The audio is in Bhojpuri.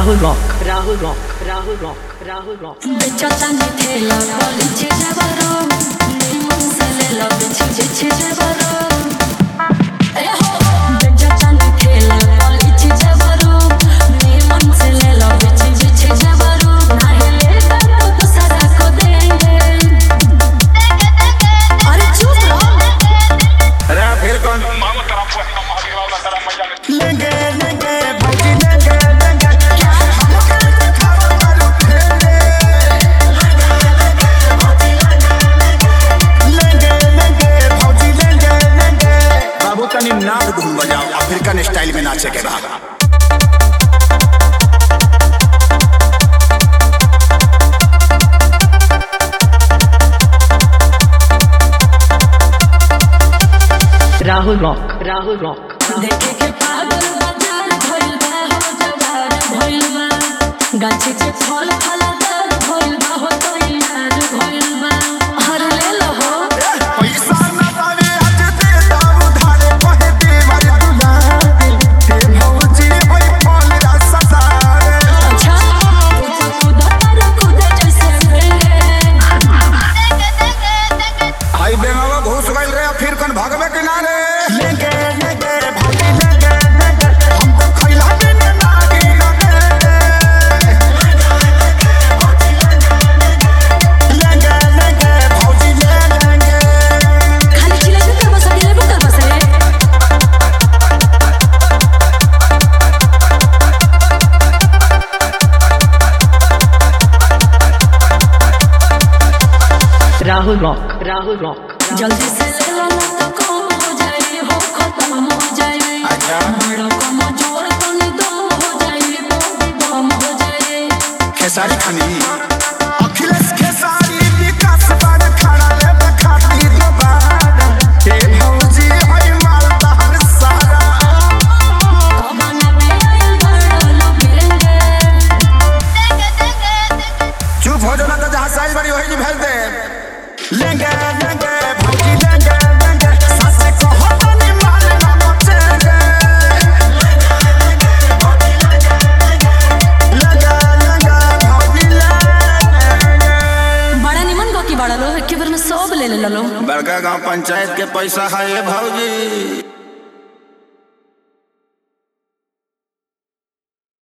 Rahul Rock, Rahul Rock, Rahul Rock, Rahul Rock. नाद धूम बजाओ अफ्रीकन स्टाइल में नाचे के बाद Rahul Rock, Rahul Rock. देखे के पागल बाजार भइल बा हो जवार भइल बा गाछी के फल फलदार भइल बा हो तैयार भइल बा हर ले लो हो पैसा न पावे आज दे दाम उधारे कहे दे मर दुलारे ते भौजी भई फल रसदार अच्छा कूद जैसे भेले आई बेमावा घुस गइल रे फिर कन भगवे किनारे लेंगे हम तो खइला बिन नागी लेंगे भौजी लेंगे खाली चिल्ला के कर बसा ले कर बसा ले Rahul Rock, Rahul Rock. जल्दी से ले लो ना तो कम हो जाए हो खत्म हो जाए अच्छा बड़ा कम जोर तो नहीं दम हो जाए दम हो जाए खेसारी खानी अखिलेश खेसारी विकास बार खड़ा ले बखाती दोबारा हे भौजी होई मालदार सारा बना पे आइल बड़ा लोग गिरेंगे चुप हो जाना तो जहां साइज बड़ी होई भेज दे लेंगे भौजी लेंगे सास को हो तो नहीं मारना मचेंगे लेंगे भौजी लेंगे बड़ा निमन को की बड़ा लो एक बार में सब ले लो बड़का गांव पंचायत के पैसा है भौजी।